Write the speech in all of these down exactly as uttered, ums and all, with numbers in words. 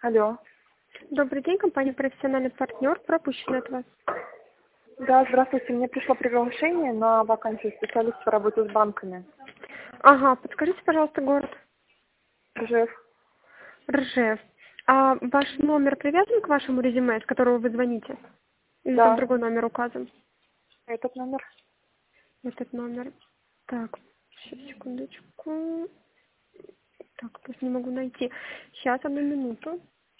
Алло. Добрый день, компания «Профессиональный партнер». Пропущено от вас. Да, здравствуйте. Мне пришло приглашение на вакансию специалиста по работе с банками. Ага, подскажите, пожалуйста, город. Ржев. Ржев. А ваш номер привязан к вашему резюме, с которого вы звоните? Или там Да, другой номер указан? этот номер. Этот номер. Так, сейчас, секундочку. Так, просто не могу найти. Сейчас, одну минуту.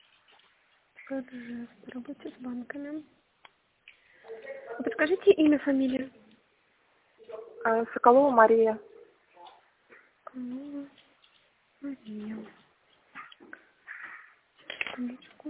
Ржев, по работе с банками. А подскажите имя, фамилию. Э, Соколова Мария. Калова Мария. Секундочку.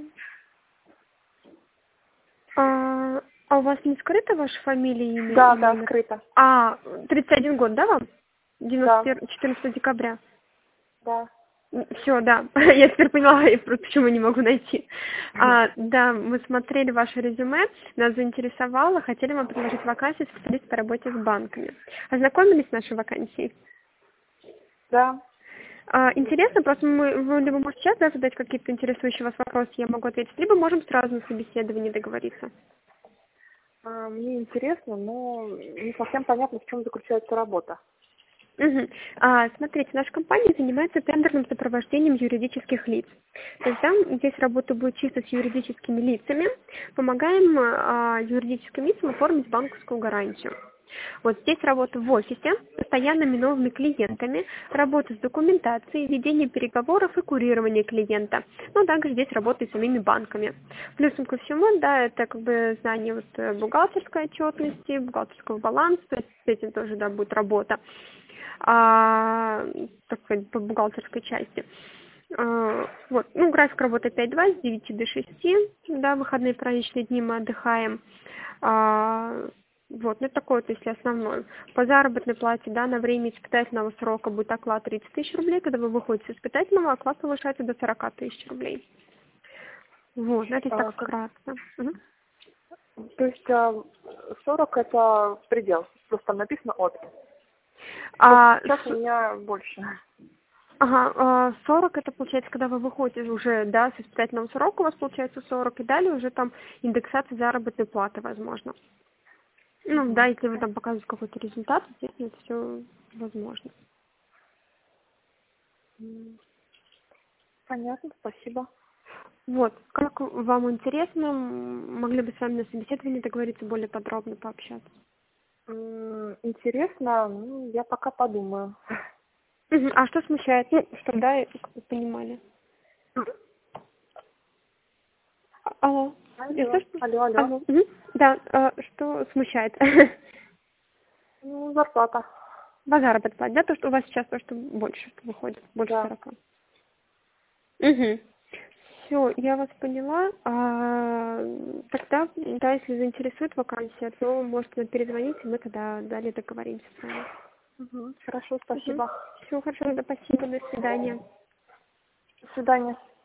А, а у вас не скрыта ваша фамилия, имя Да, и да, номер? скрыто. А, тридцать один год, да, вам? Да, четырнадцатого декабря. да. Все, да. Я теперь поняла, я просто почему не могу найти. А, да, мы смотрели ваше резюме, нас заинтересовало, хотели вам предложить вакансию специалиста по работе с банками. Ознакомились с нашей вакансией? Да. А, интересно, просто мы, вы либо можете сейчас, да, задать какие-то интересующие вас вопросы, я могу ответить, либо можем сразу на собеседовании договориться. Э, Мне интересно, но не совсем понятно, в чем заключается работа. Мгм. А, смотрите, наша компания занимается тендерным сопровождением юридических лиц. То есть там здесь работа будет чисто с юридическими лицами. Помогаем а, юридическим лицам оформить банковскую гарантию. Вот здесь работа в офисе, с постоянными новыми клиентами, работа с документацией, ведение переговоров и курирование клиента. Ну, также здесь работа и с самими банками. Плюсом ко всему, да, это как бы знание вот, э, бухгалтерской отчетности, бухгалтерского баланса, то есть с этим тоже, да, будет работа. А, так сказать, по бухгалтерской части. А, вот, ну, график работы пять два, с девяти до шести, да, выходные праздничные дни мы отдыхаем. А, вот, ну, это такой вот, если основной. По заработной плате, да, на время испытательного срока будет оклад тридцать тысяч рублей, когда вы выходите с испытательного, оклад повышается до сорок тысяч рублей. Вот, ну, это А, так как- вкратце. Мгм. То есть э, сорок это предел, просто там написано от. Просто А, сейчас у с- меня больше. Ага, а, сорок это получается, когда вы выходите уже, да, с испытательного срока у вас получается сорок, и далее уже там индексация заработной платы, возможно. Ну, да, Мгм. если вы там показываете какой-то результат, естественно, это все возможно. М, Понятно, спасибо. Вот, как вам интересно, м, могли бы с вами на собеседовании договориться более подробно пообщаться. М, Интересно, ну, я пока подумаю. Мгм. А что смущает? Ну, чтобы, да, как вы понимали. А- Алло, я Алло, слышу? алло, алло. Алло. Мгм. Да, а, что смущает? Ну, зарплата. Базар подплатить, да, то, что у вас сейчас то, что больше выходит, больше Да. сорока. Угу. Все, я вас поняла. А, тогда, да, если заинтересует вакансия, то можете нам перезвонить, и мы тогда далее договоримся с вами. Мгм. Хорошо, Угу. спасибо. Все, хорошо, да, спасибо, до свидания. До свидания.